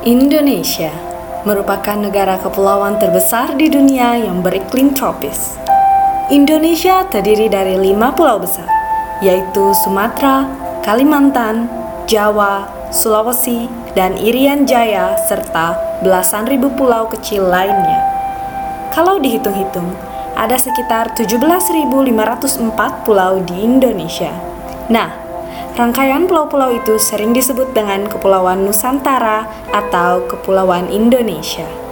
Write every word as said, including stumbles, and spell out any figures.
Indonesia merupakan negara kepulauan terbesar di dunia yang beriklim tropis. Indonesia terdiri dari lima pulau besar, yaitu Sumatera, Kalimantan, Jawa, Sulawesi, dan Irian Jaya, serta belasan ribu pulau kecil lainnya. Kalau dihitung-hitung, ada sekitar tujuh belas ribu lima ratus empat pulau di Indonesia. Nah, rangkaian pulau-pulau itu sering disebut dengan Kepulauan Nusantara atau Kepulauan Indonesia.